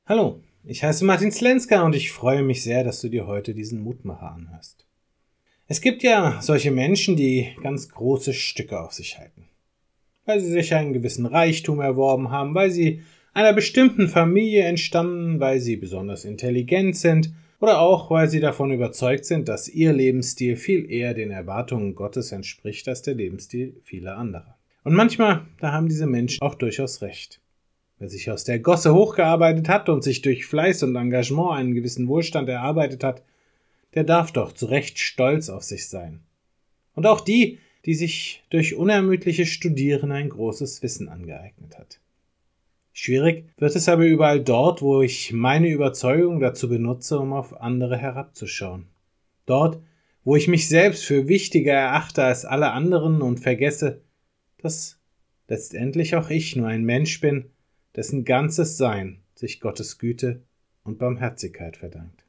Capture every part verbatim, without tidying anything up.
Hallo, ich heiße Martin Slenska und ich freue mich sehr, dass du dir heute diesen Mutmacher anhörst. Es gibt ja solche Menschen, die ganz große Stücke auf sich halten, weil sie sich einen gewissen Reichtum erworben haben, weil sie einer bestimmten Familie entstammen, weil sie besonders intelligent sind oder auch, weil sie davon überzeugt sind, dass ihr Lebensstil viel eher den Erwartungen Gottes entspricht als der Lebensstil vieler anderer. Und manchmal, da haben diese Menschen auch durchaus recht. Wer sich aus der Gosse hochgearbeitet hat und sich durch Fleiß und Engagement einen gewissen Wohlstand erarbeitet hat, der darf doch zu Recht stolz auf sich sein. Und auch die, die sich durch unermüdliches Studieren ein großes Wissen angeeignet hat. Schwierig wird es aber überall dort, wo ich meine Überzeugung dazu benutze, um auf andere herabzuschauen. Dort, wo ich mich selbst für wichtiger erachte als alle anderen und vergesse, dass letztendlich auch ich nur ein Mensch bin, dessen ganzes Sein sich Gottes Güte und Barmherzigkeit verdankt.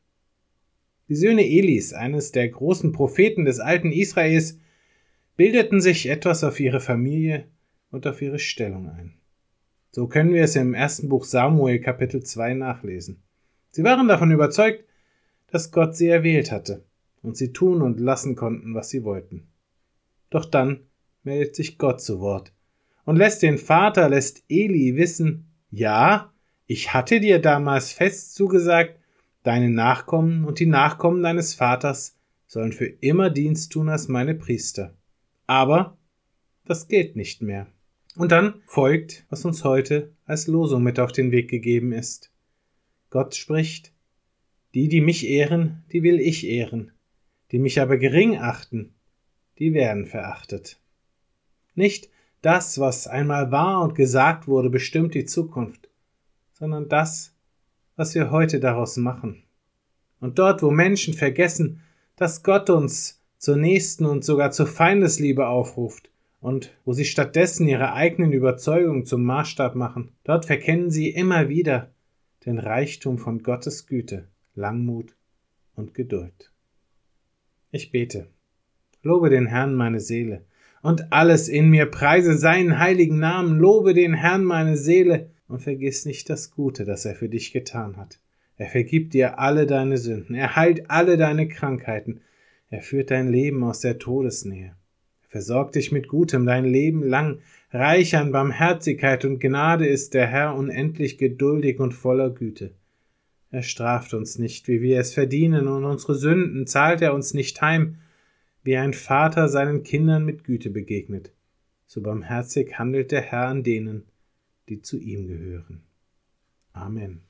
Die Söhne Elis, eines der großen Propheten des alten Israels, bildeten sich etwas auf ihre Familie und auf ihre Stellung ein. So können wir es im ersten Buch Samuel Kapitel zwei nachlesen. Sie waren davon überzeugt, dass Gott sie erwählt hatte und sie tun und lassen konnten, was sie wollten. Doch dann meldet sich Gott zu Wort und lässt den Vater, lässt Eli wissen, ja, ich hatte dir damals fest zugesagt, deine Nachkommen und die Nachkommen deines Vaters sollen für immer Dienst tun als meine Priester. Aber das gilt nicht mehr. Und dann folgt, was uns heute als Losung mit auf den Weg gegeben ist. Gott spricht, die, die mich ehren, die will ich ehren, die mich aber gering achten, die werden verachtet. Nicht das, was einmal war und gesagt wurde, bestimmt die Zukunft, sondern das, was wir heute daraus machen. Und dort, wo Menschen vergessen, dass Gott uns zur Nächsten und sogar zur Feindesliebe aufruft und wo sie stattdessen ihre eigenen Überzeugungen zum Maßstab machen, dort verkennen sie immer wieder den Reichtum von Gottes Güte, Langmut und Geduld. Ich bete. Lobe den Herrn meine Seele, und alles in mir preise seinen heiligen Namen, lobe den Herrn meine Seele, und vergiss nicht das Gute, das er für dich getan hat. Er vergibt dir alle deine Sünden, er heilt alle deine Krankheiten, er führt dein Leben aus der Todesnähe. Er versorgt dich mit Gutem dein Leben lang, reich an Barmherzigkeit und Gnade ist der Herr unendlich geduldig und voller Güte. Er straft uns nicht, wie wir es verdienen, und unsere Sünden zahlt er uns nicht heim, wie ein Vater seinen Kindern mit Güte begegnet. So barmherzig handelt der Herr an denen, die zu ihm gehören. Amen.